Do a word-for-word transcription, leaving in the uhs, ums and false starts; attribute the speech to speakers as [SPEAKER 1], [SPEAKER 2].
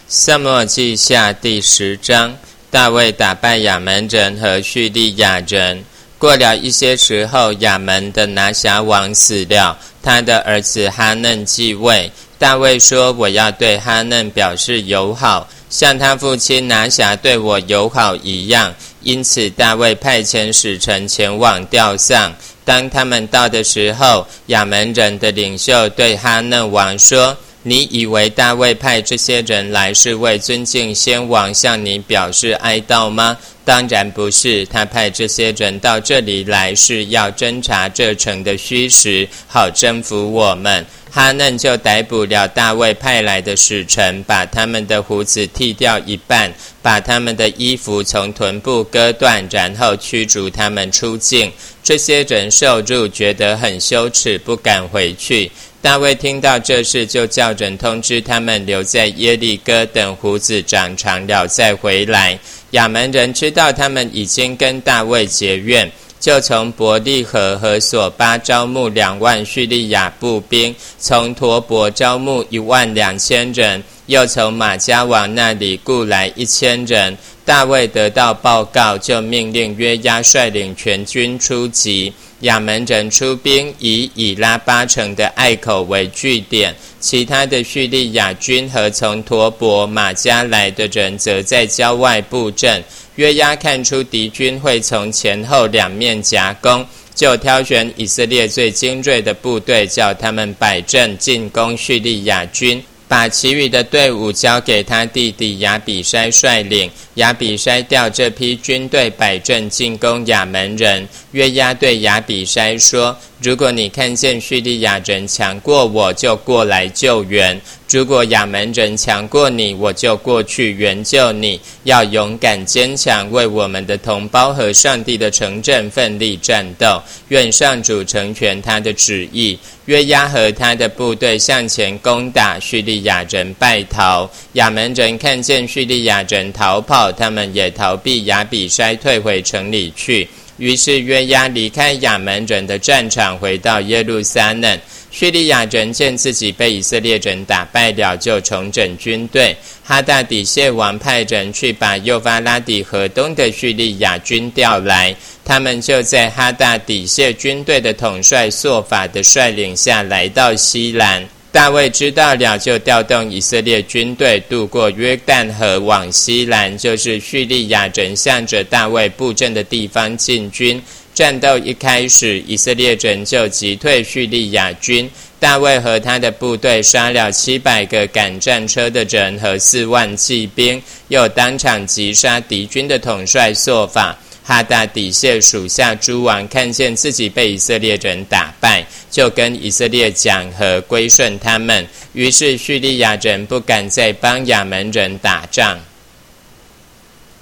[SPEAKER 1] 撒母耳记下第十章，大卫打败亚门人和叙利亚人。过了一些时候，亚门的拿辖王死了，他的儿子哈嫩继位。大卫说：我要对哈嫩表示友好，像他父亲拿辖对我友好一样。因此大卫派遣使臣前往吊丧。当他们到的时候，亚门人的领袖对哈嫩王说：你以为大卫派这些人来是为尊敬先王向你表示哀悼吗？当然不是，他派这些人到这里来是要侦查这城的虚实，好征服我们。哈嫩就逮捕了大卫派来的使臣，把他们的胡子剃掉一半，把他们的衣服从臀部割断，然后驱逐他们出境。这些人受辱，觉得很羞耻，不敢回去。大卫听到这事，就叫人通知他们留在耶利哥，等胡子长长了再回来。亚门人知道他们已经跟大卫结怨，就从伯利河和索巴招募两万叙利亚步兵，从陀伯招募一万两千人，又从马加王那里雇来一千人。大卫得到报告，就命令约押率领全军出击。亚门人出兵，以以拉巴城的隘口为据点，其他的叙利亚军和从陀伯、马加来的人则在郊外布阵。约押看出敌军会从前后两面夹攻，就挑选以色列最精锐的部队，叫他们摆阵进攻叙利亚军，把其余的队伍交给他弟弟亚比筛率领。亚比筛调这批军队摆阵进攻亚门人。约押对亚比筛说：如果你看见叙利亚人强过我，就过来救援；如果亚门人强过你，我就过去援救你。要勇敢坚强，为我们的同胞和上帝的城镇奋力战斗。愿上主成全他的旨意。约押和他的部队向前攻打，叙利亚人败逃。亚门人看见叙利亚人逃跑，他们也逃避亚比筛，退回城里去。于是约押离开亚门人的战场，回到耶路撒冷。叙利亚人见自己被以色列人打败了，就重整军队。哈大底谢王派人去把幼发拉底河东的叙利亚军调来，他们就在哈大底谢军队的统帅朔法的率领下来到西兰。大卫知道了，就调动以色列军队渡过约旦河往西兰，就是叙利亚人向着大卫布阵的地方进军。战斗一开始，以色列人就击退叙利亚军。大卫和他的部队杀了七百个赶战车的人和四万骑兵，又当场击杀敌军的统帅朔法。哈大底谢属下诸王看见自己被以色列人打败，就跟以色列讲和，归顺他们。于是叙利亚人不敢再帮亚门人打仗。